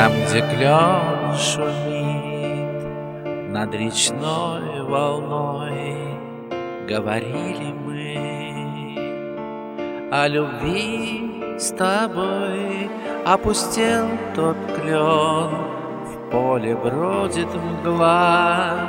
Там, где клен шумит над речной волной, говорили мы о любви с тобой. Опустел тот клен, в поле бродит мгла,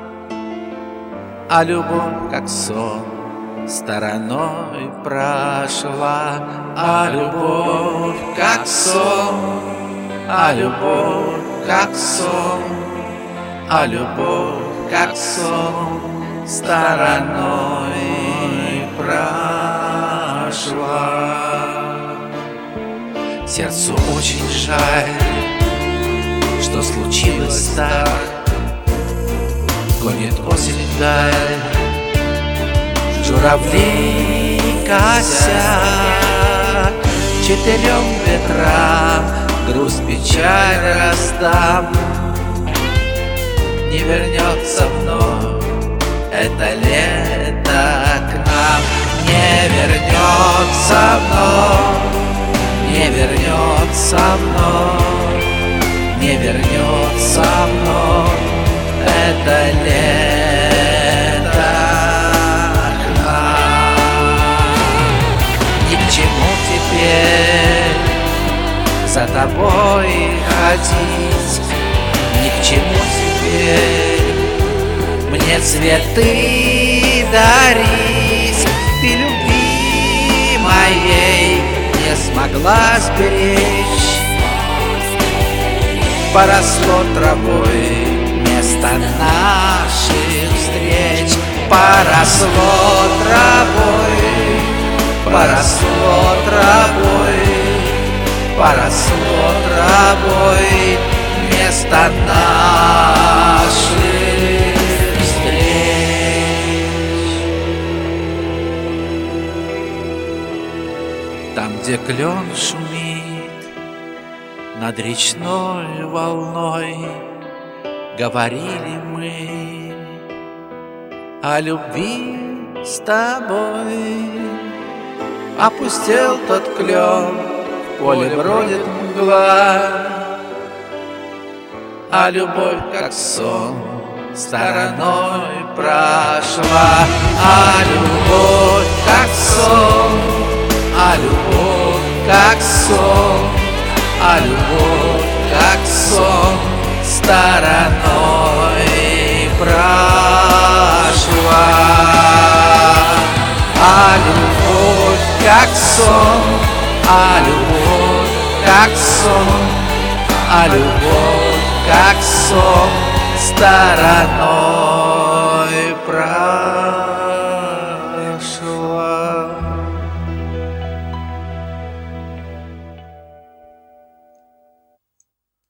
а любовь, как сон, стороной прошла. А любовь, как сон, а любовь, как сон, а любовь, как сон, стороной прошла. Сердцу очень жаль, что случилось так. Гонит осень вдаль, журавли косят. Четырем ветрам грусть, печаль раздам. Не вернется вновь это лето к нам. Не вернется вновь, не вернется вновь, не вернется вновь это лето к нам. Ни к чему теперь за тобой ходить, ни к чему теперь мне цветы дарить. Ты любви моей не смогла сберечь, поросло травой место наших встреч. Поросло травой, поросло травой, поросло травой место наших встреч. Там, где клен шумит над речной волной, говорили мы о любви с тобой. Опустел тот клен, в поле бродит мгла, а любовь, как сон, стороной прошла. А любовь, как сон, а любовь, как сон, а любовь, как сон, стороной прошла. А любовь, как сон, а любовь, как сон, а любовь, как сон, стороной